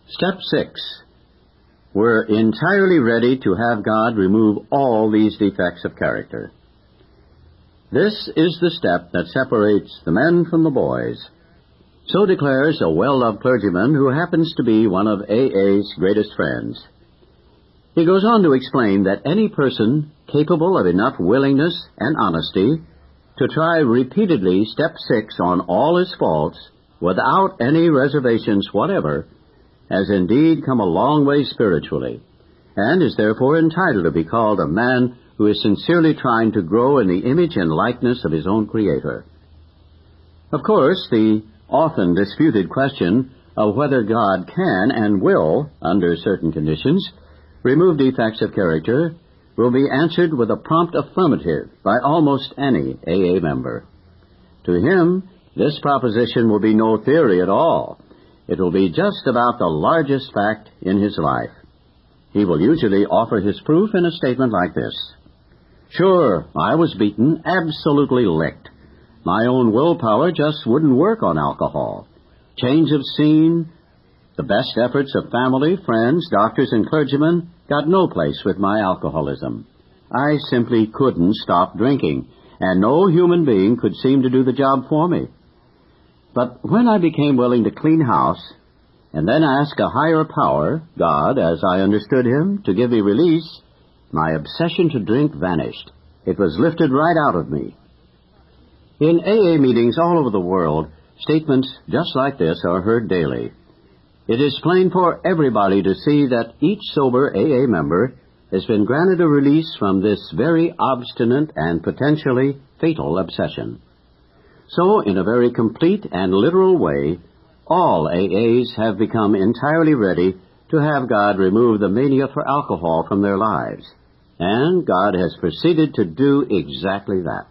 Step 6. We're entirely ready to have God remove all these defects of character. This is the step that separates the men from the boys. So declares a well-loved clergyman who happens to be one of AA's greatest friends. He goes on to explain that any person capable of enough willingness and honesty to try repeatedly Step 6 on all his faults without any reservations whatever has indeed come a long way spiritually, and is therefore entitled to be called a man who is sincerely trying to grow in the image and likeness of his own Creator. Of course, the often disputed question of whether God can and will, under certain conditions, remove defects of character will be answered with a prompt affirmative by almost any AA member. To him, this proposition will be no theory at all. It will be just about the largest fact in his life. He will usually offer his proof in a statement like this. Sure, I was beaten, absolutely licked. My own willpower just wouldn't work on alcohol. Change of scene, the best efforts of family, friends, doctors, and clergymen got no place with my alcoholism. I simply couldn't stop drinking, and no human being could seem to do the job for me. But when I became willing to clean house, and then ask a higher power, God, as I understood him, to give me release, my obsession to drink vanished. It was lifted right out of me. In AA meetings all over the world, statements just like this are heard daily. It is plain for everybody to see that each sober AA member has been granted a release from this very obstinate and potentially fatal obsession. So, in a very complete and literal way, all AAs have become entirely ready to have God remove the mania for alcohol from their lives. And God has proceeded to do exactly that.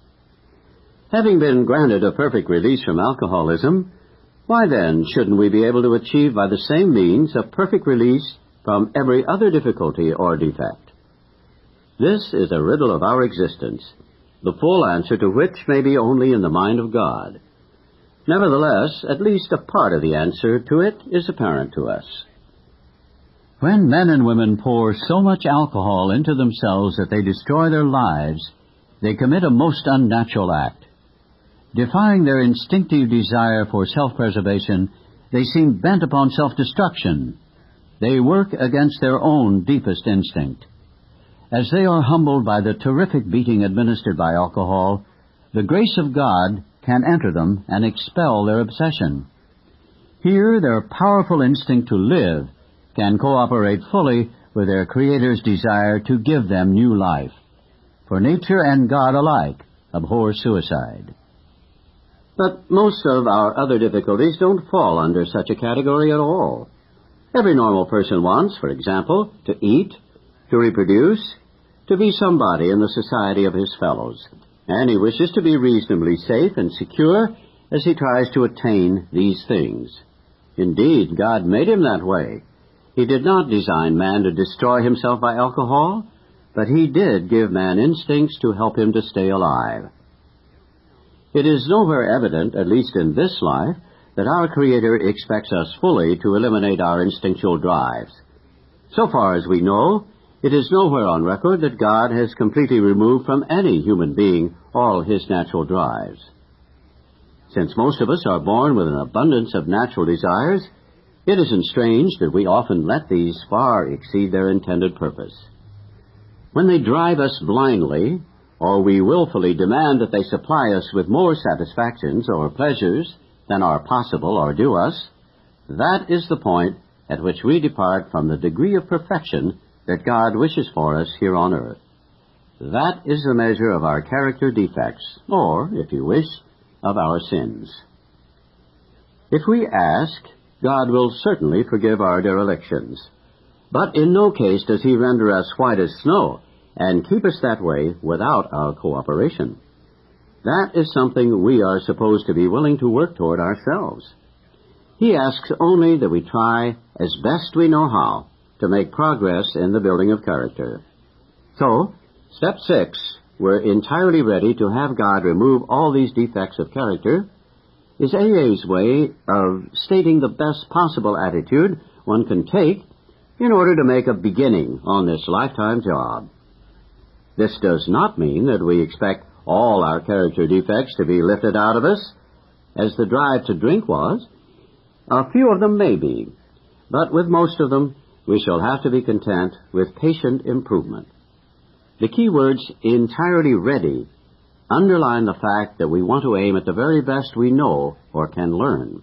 Having been granted a perfect release from alcoholism, why then shouldn't we be able to achieve by the same means a perfect release from every other difficulty or defect? This is a riddle of our existence, the full answer to which may be only in the mind of God. Nevertheless, at least a part of the answer to it is apparent to us. When men and women pour so much alcohol into themselves that they destroy their lives, they commit a most unnatural act. Defying their instinctive desire for self-preservation, they seem bent upon self-destruction. They work against their own deepest instinct. As they are humbled by the terrific beating administered by alcohol, the grace of God can enter them and expel their obsession. Here, their powerful instinct to live can cooperate fully with their Creator's desire to give them new life. For nature and God alike abhor suicide. But most of our other difficulties don't fall under such a category at all. Every normal person wants, for example, to eat, to reproduce, to be somebody in the society of his fellows, and he wishes to be reasonably safe and secure as he tries to attain these things. Indeed, God made him that way. He did not design man to destroy himself by alcohol, but he did give man instincts to help him to stay alive. It is nowhere evident, at least in this life, that our Creator expects us fully to eliminate our instinctual drives. So far as we know, it is nowhere on record that God has completely removed from any human being all his natural drives. Since most of us are born with an abundance of natural desires, it isn't strange that we often let these far exceed their intended purpose. When they drive us blindly, or we willfully demand that they supply us with more satisfactions or pleasures than are possible or due us, that is the point at which we depart from the degree of perfection that God wishes for us here on earth. That is the measure of our character defects, or, if you wish, of our sins. If we ask, God will certainly forgive our derelictions. But in no case does he render us white as snow and keep us that way without our cooperation. That is something we are supposed to be willing to work toward ourselves. He asks only that we try as best we know how to make progress in the building of character. So, Step 6, we're entirely ready to have God remove all these defects of character, is AA's way of stating the best possible attitude one can take in order to make a beginning on this lifetime job. This does not mean that we expect all our character defects to be lifted out of us, as the drive to drink was. A few of them may be, but with most of them, we shall have to be content with patient improvement. The key words, entirely ready, underline the fact that we want to aim at the very best we know or can learn.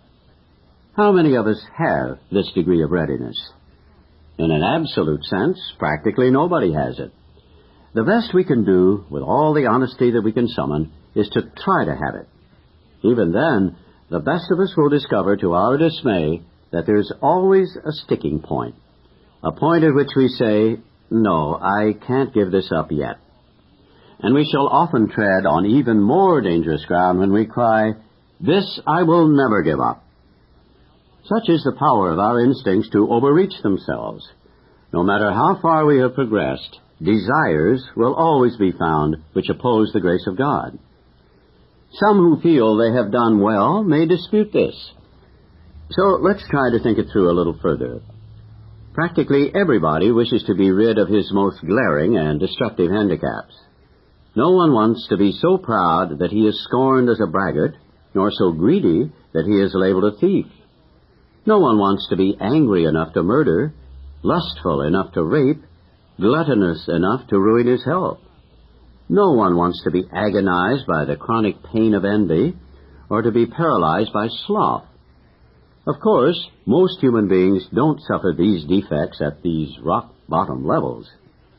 How many of us have this degree of readiness? In an absolute sense, practically nobody has it. The best we can do, with all the honesty that we can summon, is to try to have it. Even then, the best of us will discover to our dismay that there's always a sticking point, a point at which we say, no, I can't give this up yet. And we shall often tread on even more dangerous ground when we cry, this I will never give up. Such is the power of our instincts to overreach themselves. No matter how far we have progressed, desires will always be found which oppose the grace of God. Some who feel they have done well may dispute this. So let's try to think it through a little further. Practically everybody wishes to be rid of his most glaring and destructive handicaps. No one wants to be so proud that he is scorned as a braggart, nor so greedy that he is labeled a thief. No one wants to be angry enough to murder, lustful enough to rape, gluttonous enough to ruin his health. No one wants to be agonized by the chronic pain of envy, or to be paralyzed by sloth. Of course, most human beings don't suffer these defects at these rock-bottom levels.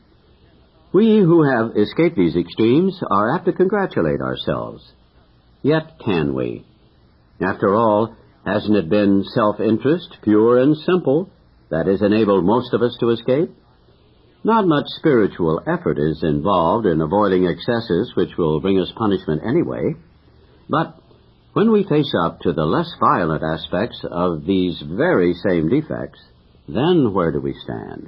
We who have escaped these extremes are apt to congratulate ourselves. Yet can we? After all, hasn't it been self-interest, pure and simple, that has enabled most of us to escape? Not much spiritual effort is involved in avoiding excesses which will bring us punishment anyway. But when we face up to the less violent aspects of these very same defects, then where do we stand?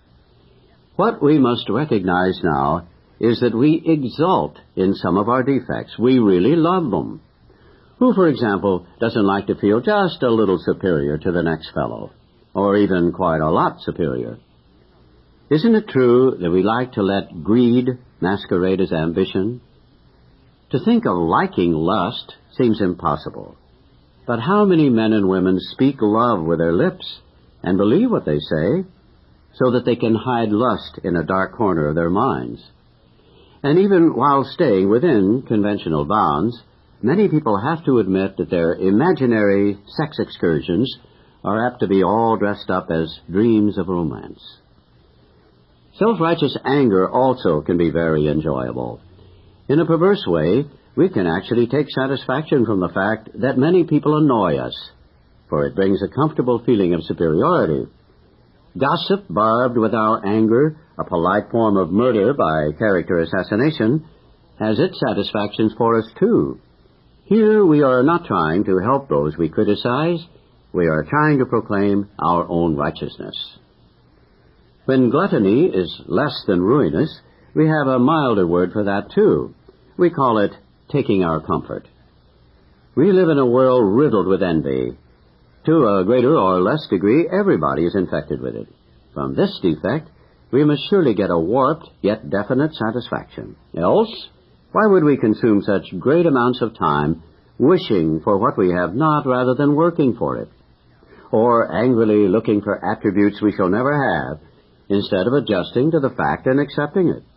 What we must recognize now is that we exult in some of our defects. We really love them. Who, for example, doesn't like to feel just a little superior to the next fellow, or even quite a lot superior? Isn't it true that we like to let greed masquerade as ambition? To think of liking lust seems impossible. But how many men and women speak love with their lips and believe what they say so that they can hide lust in a dark corner of their minds? And even while staying within conventional bounds, many people have to admit that their imaginary sex excursions are apt to be all dressed up as dreams of romance. Self-righteous anger also can be very enjoyable. In a perverse way, we can actually take satisfaction from the fact that many people annoy us, for it brings a comfortable feeling of superiority. Gossip barbed with our anger, a polite form of murder by character assassination, has its satisfactions for us too. Here we are not trying to help those we criticize. We are trying to proclaim our own righteousness. When gluttony is less than ruinous, we have a milder word for that too. We call it taking our comfort. We live in a world riddled with envy. To a greater or less degree, everybody is infected with it. From this defect, we must surely get a warped yet definite satisfaction. Else, why would we consume such great amounts of time wishing for what we have not rather than working for it? Or angrily looking for attributes we shall never have, instead of adjusting to the fact and accepting it?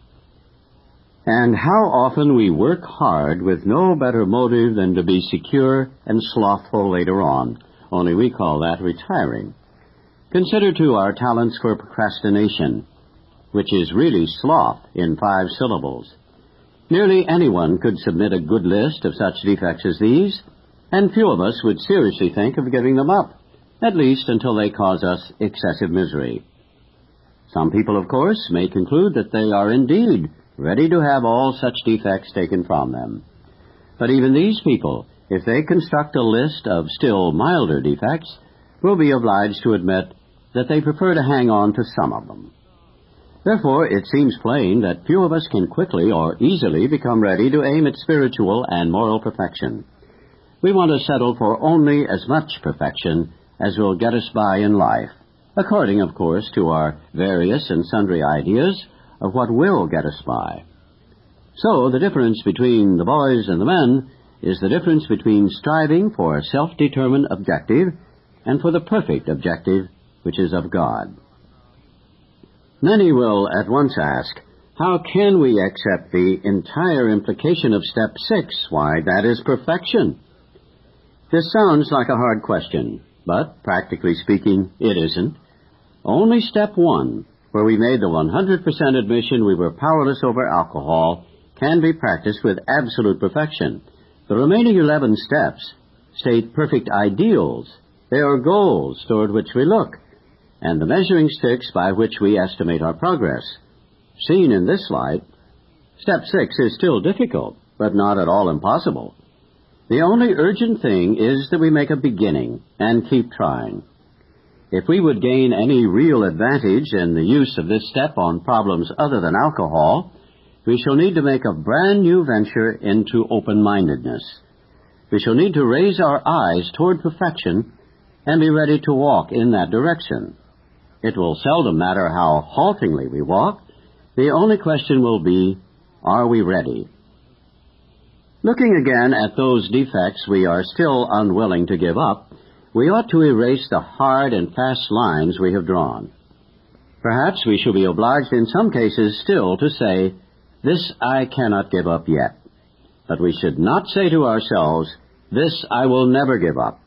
And how often we work hard with no better motive than to be secure and slothful later on, only we call that retiring. Consider, too, our talents for procrastination, which is really sloth in 5 syllables. Nearly anyone could submit a good list of such defects as these, and few of us would seriously think of giving them up, at least until they cause us excessive misery. Some people, of course, may conclude that they are indeed ready to have all such defects taken from them. But even these people, if they construct a list of still milder defects, will be obliged to admit that they prefer to hang on to some of them. Therefore, it seems plain that few of us can quickly or easily become ready to aim at spiritual and moral perfection. We want to settle for only as much perfection as will get us by in life, according, of course, to our various and sundry ideas of what will get us by. So the difference between the boys and the men is the difference between striving for a self-determined objective and for the perfect objective, which is of God. Many will at once ask, how can we accept the entire implication of step 6? Why, that is perfection. This sounds like a hard question, but practically speaking, it isn't. Only step 1, where we made the 100% admission we were powerless over alcohol, can be practiced with absolute perfection. The remaining 11 steps state perfect ideals. They are goals toward which we look, and the measuring sticks by which we estimate our progress. Seen in this light, step 6 is still difficult, but not at all impossible. The only urgent thing is that we make a beginning and keep trying. If we would gain any real advantage in the use of this step on problems other than alcohol, we shall need to make a brand new venture into open-mindedness. We shall need to raise our eyes toward perfection and be ready to walk in that direction. It will seldom matter how haltingly we walk. The only question will be, are we ready? Looking again at those defects we are still unwilling to give up, we ought to erase the hard and fast lines we have drawn. Perhaps we shall be obliged in some cases still to say, this I cannot give up yet. But we should not say to ourselves, this I will never give up.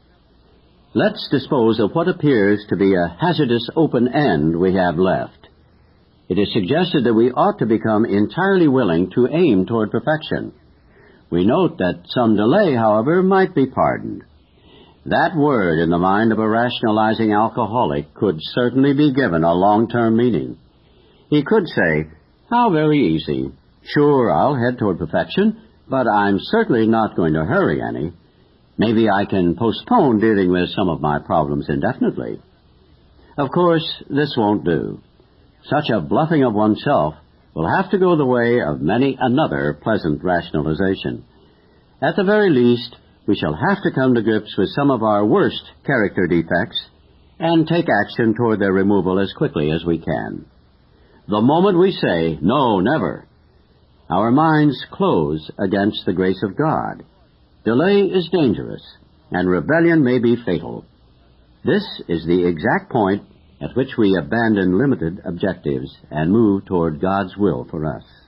Let's dispose of what appears to be a hazardous open end we have left. It is suggested that we ought to become entirely willing to aim toward perfection. We note that some delay, however, might be pardoned. That word in the mind of a rationalizing alcoholic could certainly be given a long-term meaning. He could say, how very easy. Sure, I'll head toward perfection, but I'm certainly not going to hurry any. Maybe I can postpone dealing with some of my problems indefinitely. Of course, this won't do. Such a bluffing of oneself will have to go the way of many another pleasant rationalization. At the very least, we shall have to come to grips with some of our worst character defects and take action toward their removal as quickly as we can. The moment we say, no, never, our minds close against the grace of God. Delay is dangerous, and rebellion may be fatal. This is the exact point at which we abandon limited objectives and move toward God's will for us.